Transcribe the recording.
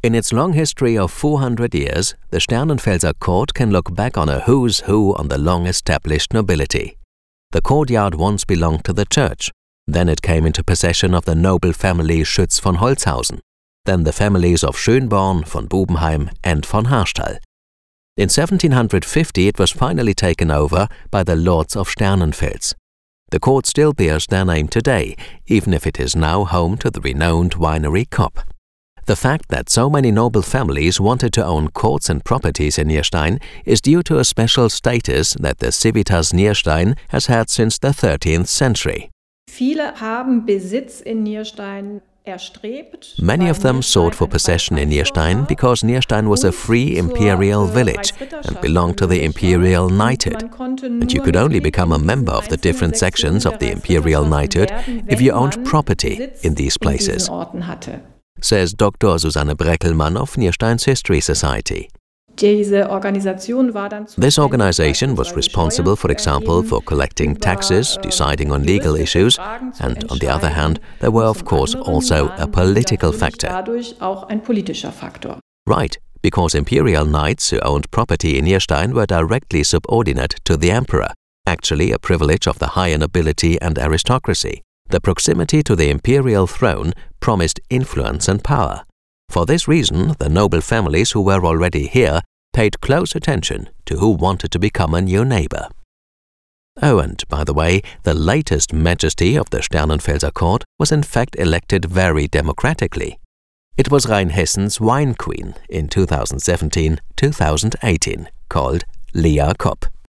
In its long history of 400 years, the Sternenfelser court can look back on a who's who on the long-established nobility. The courtyard once belonged to the church. Then it came into possession of the noble family Schütz von Holzhausen, then the families of Schönborn, von Bubenheim and von Harstall. In 1750 it was finally taken over by the Lords of Sternenfels. The court still bears their name today, even if it is now home to the renowned winery Kopp. The fact that so many noble families wanted to own courts and properties in Nierstein is due to a special status that the Civitas Nierstein has had since the 13th century. Viele haben Besitz in Nierstein erstrebt. Many of them sought for possession in Nierstein because Nierstein was a free imperial village and belonged to the imperial knighthood. And you could only become a member of the different sections of the imperial knighthood if you owned property in these places, says Dr. Susanne Breckelmann of Nierstein's History Society. This organization was responsible, for example, for collecting taxes, deciding on legal issues, and on the other hand, there were of course also a political factor. Right, because imperial knights who owned property in Nierstein were directly subordinate to the emperor, actually a privilege of the higher nobility and aristocracy. The proximity to the imperial throne promised influence and power. For this reason, the noble families who were already here paid close attention to who wanted to become a new neighbor. Oh, and by the way, the latest majesty of the Sternenfelser court was in fact elected very democratically. It was Rheinhessen's wine queen in 2017-2018, called Lea Kopp.